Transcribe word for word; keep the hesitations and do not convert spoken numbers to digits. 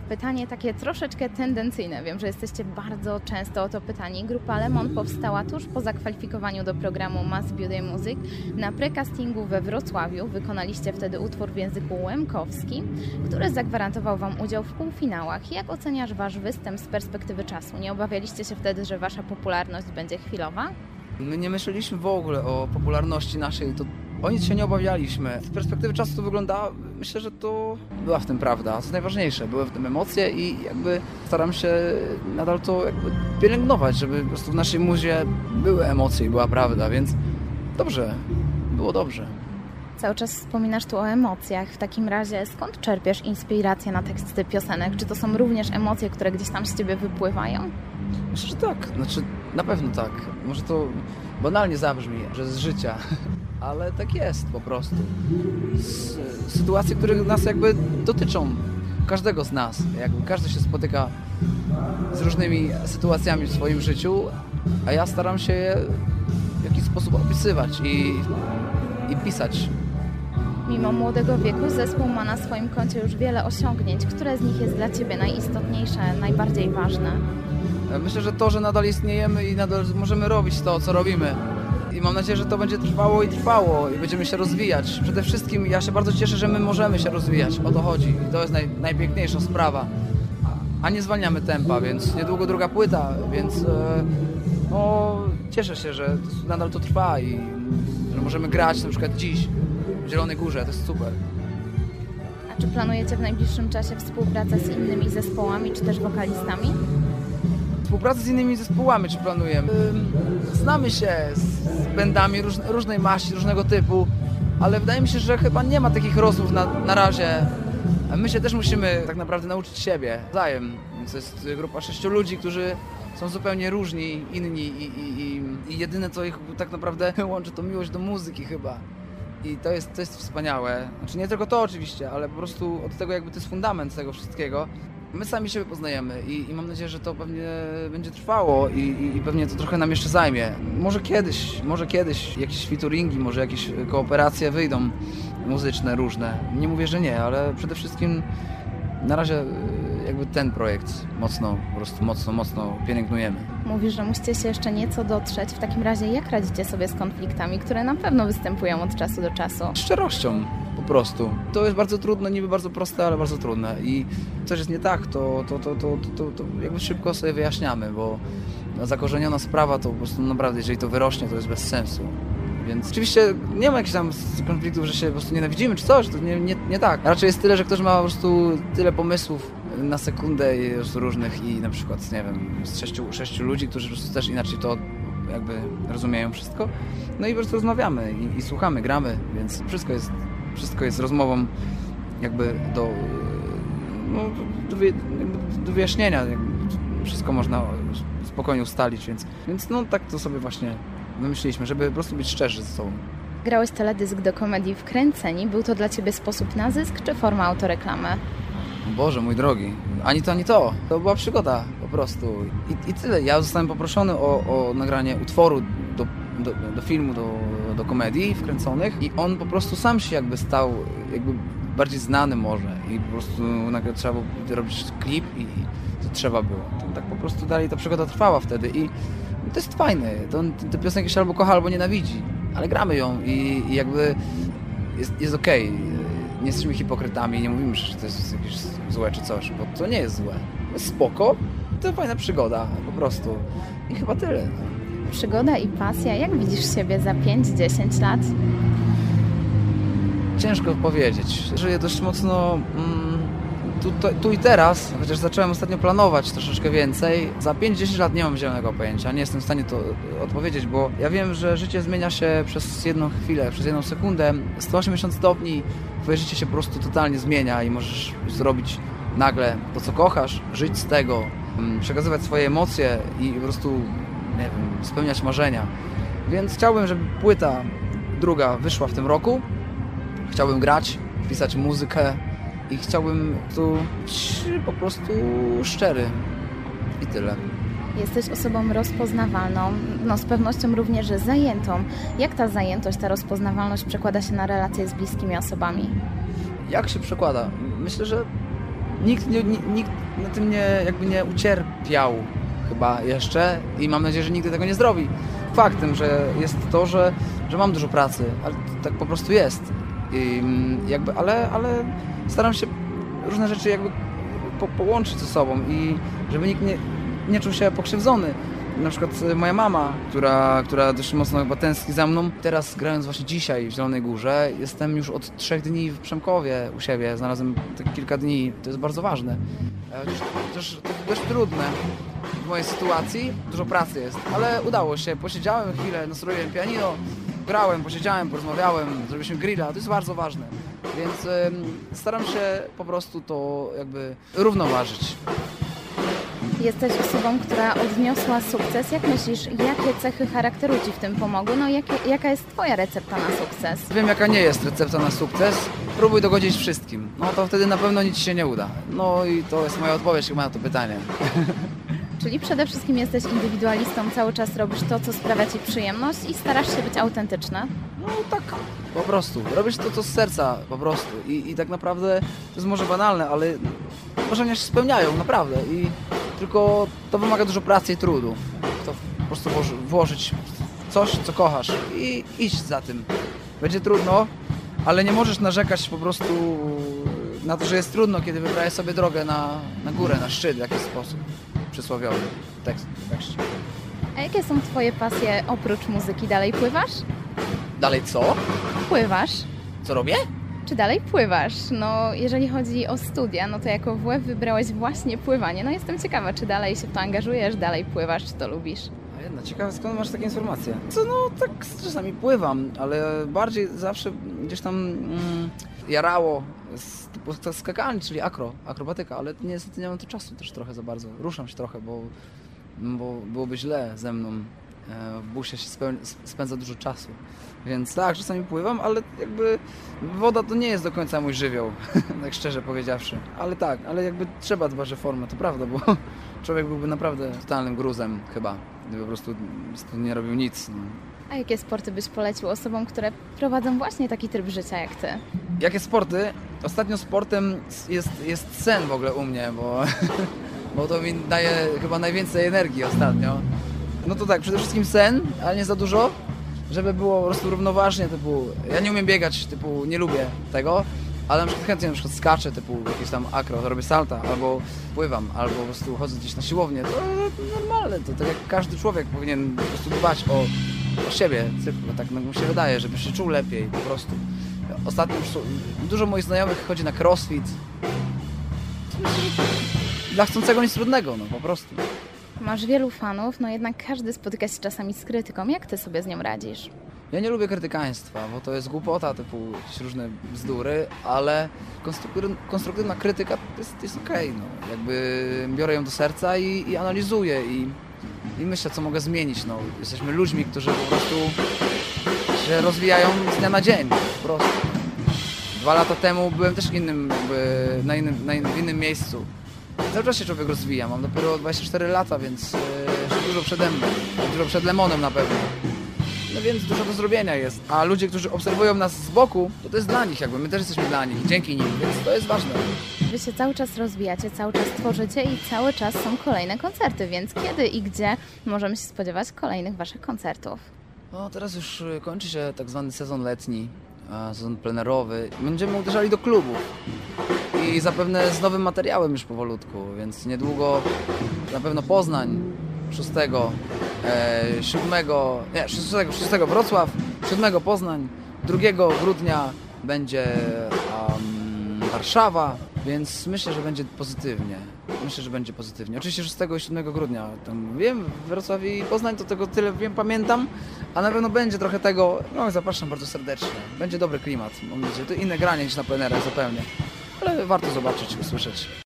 Pytanie takie troszeczkę tendencyjne. Wiem, że jesteście bardzo często o to pytani. Grupa Lemon powstała tuż po zakwalifikowaniu do programu Mass Beauty Music. Na precastingu we Wrocławiu wykonaliście wtedy utwór w języku łemkowskim, który zagwarantował Wam udział w półfinałach. Jak oceniasz Wasz występ z perspektywy czasu? Nie obawialiście się wtedy, że Wasza popularność będzie chwilowa? My nie myśleliśmy w ogóle o popularności naszej, to o nic się nie obawialiśmy. Z perspektywy czasu to wygląda, myślę, że to była w tym prawda. Co jest najważniejsze, były w tym emocje i jakby staram się nadal to jakby pielęgnować, żeby po prostu w naszej muzie były emocje i była prawda, więc dobrze, było dobrze. Cały czas wspominasz tu o emocjach. W takim razie skąd czerpiesz inspirację na teksty piosenek? Czy to są również emocje, które gdzieś tam z Ciebie wypływają? Myślę, że tak. Znaczy, na pewno tak. Może to banalnie zabrzmi, że z życia, ale tak jest po prostu. Z sytuacji, które nas jakby dotyczą, każdego z nas. Jakby każdy się spotyka z różnymi sytuacjami w swoim życiu, a ja staram się je w jakiś sposób opisywać i, i pisać. Mimo młodego wieku zespół ma na swoim koncie już wiele osiągnięć. Które z nich jest dla Ciebie najistotniejsze, najbardziej ważne? Myślę, że to, że nadal istniejemy i nadal możemy robić to, co robimy. I mam nadzieję, że to będzie trwało i trwało i będziemy się rozwijać. Przede wszystkim ja się bardzo cieszę, że my możemy się rozwijać. O to chodzi. I to jest naj, najpiękniejsza sprawa. A nie zwalniamy tempa, więc niedługo druga płyta, więc e, no, cieszę się, że nadal to trwa i że możemy grać na przykład dziś w Zielonej Górze. To jest super. A czy planujecie w najbliższym czasie współpracę z innymi zespołami czy też wokalistami? Współpracę z innymi zespołami, czy planujemy? Znamy się z bandami róż, różnej maści, różnego typu, ale wydaje mi się, że chyba nie ma takich rozmów na, na razie. My się też musimy tak naprawdę nauczyć siebie wzajem. To jest grupa sześciu ludzi, którzy są zupełnie różni, inni i, i, i, i jedyne, co ich tak naprawdę łączy, to miłość do muzyki chyba. I to jest, to jest wspaniałe. Znaczy nie tylko to oczywiście, ale po prostu od tego jakby to jest fundament tego wszystkiego. My sami siebie poznajemy i, i mam nadzieję, że to pewnie będzie trwało i, i, i pewnie to trochę nam jeszcze zajmie. Może kiedyś, może kiedyś jakieś featuringi, może jakieś kooperacje wyjdą muzyczne różne. Nie mówię, że nie, ale przede wszystkim na razie jakby ten projekt mocno, po prostu mocno, mocno pielęgnujemy. Mówisz, że musicie się jeszcze nieco dotrzeć. W takim razie jak radzicie sobie z konfliktami, które na pewno występują od czasu do czasu? Szczerością. Po prostu. To jest bardzo trudne, niby bardzo proste, ale bardzo trudne. I coś jest nie tak, to, to, to, to, to, to jakby szybko sobie wyjaśniamy, bo zakorzeniona sprawa to po prostu naprawdę, jeżeli to wyrośnie, to jest bez sensu. Więc oczywiście nie ma jakichś tam konfliktów, że się po prostu nienawidzimy czy coś, to nie, nie, nie tak. Raczej jest tyle, że ktoś ma po prostu tyle pomysłów na sekundę i różnych i na przykład, nie wiem, z sześciu, sześciu ludzi, którzy po prostu też inaczej to jakby rozumieją wszystko. No i po prostu rozmawiamy i, i słuchamy, gramy, więc wszystko jest Wszystko jest rozmową jakby do, no, do, do wyjaśnienia. Wszystko można spokojnie ustalić, więc, więc no tak to sobie właśnie wymyśliliśmy, żeby po prostu być szczerzy ze sobą. Grałeś teledysk do komedii Wkręceni. Był to dla Ciebie sposób na zysk czy forma autoreklamy? Boże, mój drogi, ani to, ani to. To była przygoda po prostu. I, i tyle. Ja zostałem poproszony o, o nagranie utworu do Do, do filmu, do, do komedii Wkręconych i on po prostu sam się jakby stał jakby bardziej znany może i po prostu nagle trzeba było robić klip i to trzeba było. To tak po prostu dalej ta przygoda trwała wtedy i to jest fajne. To, te piosenki się albo kocha, albo nienawidzi, ale gramy ją i, i jakby jest, jest okej. Okay. Nie jesteśmy hipokrytami, nie mówimy, że to jest jakieś złe czy coś, bo to nie jest złe. Jest spoko, to fajna przygoda po prostu i chyba tyle. Przygoda i pasja. Jak widzisz siebie za pięć dziesięć lat? Ciężko powiedzieć. Żyję dość mocno mm, tu, tu, tu i teraz, chociaż zacząłem ostatnio planować troszeczkę więcej. Za pięć dziesięć lat nie mam zielonego pojęcia. Nie jestem w stanie to odpowiedzieć, bo ja wiem, że życie zmienia się przez jedną chwilę, przez jedną sekundę. sto osiemdziesiąt stopni twoje życie się po prostu totalnie zmienia i możesz zrobić nagle to, co kochasz, żyć z tego, przekazywać swoje emocje i po prostu nie wiem, spełniać marzenia. Więc chciałbym, żeby płyta druga wyszła w tym roku. Chciałbym grać, pisać muzykę i chciałbym tu być po prostu szczery. I tyle. Jesteś osobą rozpoznawalną, no z pewnością również zajętą. Jak ta zajętość, ta rozpoznawalność przekłada się na relacje z bliskimi osobami? Jak się przekłada? Myślę, że nikt, nie, nikt na tym nie, jakby nie ucierpiał chyba jeszcze i mam nadzieję, że nigdy tego nie zrobi. Faktem, że jest to, że, że mam dużo pracy, ale tak po prostu jest. I jakby, ale, ale staram się różne rzeczy jakby po, połączyć ze sobą i żeby nikt nie, nie czuł się pokrzywdzony. Na przykład moja mama, która, która dość mocno chyba tęskni za mną. Teraz grając właśnie dzisiaj w Zielonej Górze, jestem już od trzech dni w Przemkowie u siebie. Znalazłem tak kilka dni, to jest bardzo ważne. Chociaż też dość trudne w mojej sytuacji, dużo pracy jest, ale udało się. Posiedziałem chwilę, nastroiłem pianino, grałem, posiedziałem, porozmawiałem, zrobiliśmy grilla, to jest bardzo ważne. Więc ym, staram się po prostu to jakby równoważyć. Jesteś osobą, która odniosła sukces. Jak myślisz, jakie cechy charakteru Ci w tym pomogły? No jakie, jaka jest Twoja recepta na sukces? Wiem, jaka nie jest recepta na sukces. Próbuj dogodzić wszystkim. No to wtedy na pewno nic się nie uda. No i to jest moja odpowiedź chyba na to pytanie. Czyli przede wszystkim jesteś indywidualistą, cały czas robisz to, co sprawia Ci przyjemność i starasz się być autentyczna? No tak, po prostu. Robisz to, co z serca, po prostu. I, i tak naprawdę to jest może banalne, ale marzenia się spełniają, naprawdę. I tylko to wymaga dużo pracy i trudu. To po prostu włożyć coś, co kochasz i iść za tym. Będzie trudno, ale nie możesz narzekać po prostu na to, że jest trudno, kiedy wybrałeś sobie drogę na, na górę, na szczyt w jakiś sposób. Przysłowiowy tekst w tekście. A jakie są Twoje pasje oprócz muzyki? Dalej pływasz? Dalej co? Pływasz. Co robię? Czy dalej pływasz? No, jeżeli chodzi o studia, no to jako W F wybrałeś właśnie pływanie. No jestem ciekawa, czy dalej się w to angażujesz, dalej pływasz, czy to lubisz? A jedna, ciekawe, skąd masz takie informacje? Co, no tak czasami pływam, ale bardziej zawsze gdzieś tam mm, jarało z typu skakanie, czyli akro, akrobatyka, ale niestety nie mam tu czasu też trochę za bardzo. Ruszam się trochę, bo, bo byłoby źle ze mną. W busie się spędza dużo czasu. Więc tak, czasami pływam, ale jakby woda to nie jest do końca mój żywioł, tak szczerze powiedziawszy. Ale tak, ale jakby trzeba dbać o formę, to prawda, bo człowiek byłby naprawdę totalnym gruzem chyba, gdyby po prostu nie robił nic. No. A jakie sporty byś polecił osobom, które prowadzą właśnie taki tryb życia jak ty? Jakie sporty? Ostatnio sportem jest, jest sen w ogóle u mnie, bo, bo to mi daje chyba najwięcej energii ostatnio. No to tak, przede wszystkim sen, ale nie za dużo, żeby było po prostu równoważnie, typu, ja nie umiem biegać, typu, nie lubię tego, ale na przykład chętnie na przykład skaczę, typu jakieś tam akro, to robię salta, albo pływam, albo po prostu chodzę gdzieś na siłownię, to, to normalne, to tak jak każdy człowiek powinien po prostu dbać o, o siebie, tylko tak mi się wydaje, żeby się czuł lepiej, po prostu. Ostatnio już dużo moich znajomych chodzi na crossfit, dla chcącego nic trudnego, no po prostu. Masz wielu fanów, no jednak każdy spotyka się czasami z krytyką. Jak ty sobie z nią radzisz? Ja nie lubię krytykaństwa, bo to jest głupota, typu jakieś różne bzdury, ale konstruktywna krytyka jest, jest okej, okay, no. Jakby biorę ją do serca i, i analizuję i, i myślę, co mogę zmienić, no. Jesteśmy ludźmi, którzy po prostu się rozwijają z dnia na dzień, po prostu. Dwa lata temu byłem też innym, jakby na innym, na innym, w innym miejscu. Cały czas się człowiek rozwija, mam dopiero dwadzieścia cztery lata, więc yy, dużo przede mną, dużo przed Lemonem na pewno. No więc dużo do zrobienia jest, a ludzie, którzy obserwują nas z boku, to to jest dla nich jakby, my też jesteśmy dla nich, dzięki nim, więc to jest ważne. Wy się cały czas rozwijacie, cały czas tworzycie i cały czas są kolejne koncerty, więc kiedy i gdzie możemy się spodziewać kolejnych waszych koncertów? No teraz już kończy się tak zwany sezon letni, sezon plenerowy. Będziemy uderzali do klubów i zapewne z nowym materiałem już powolutku, więc niedługo na pewno Poznań, szóstego, siódmego, nie, szóstego, szóstego Wrocław, siódmego Poznań, drugiego grudnia będzie um, Warszawa, więc myślę, że będzie pozytywnie. Myślę, że będzie pozytywnie. Oczywiście szóstego i siódmego grudnia, tam wiem, Wrocław i Poznań to tego tyle wiem, pamiętam, a na pewno będzie trochę tego, no zapraszam bardzo serdecznie. Będzie dobry klimat, mam nadzieję, to inne granie niż na plenerach zupełnie, ale warto zobaczyć, usłyszeć.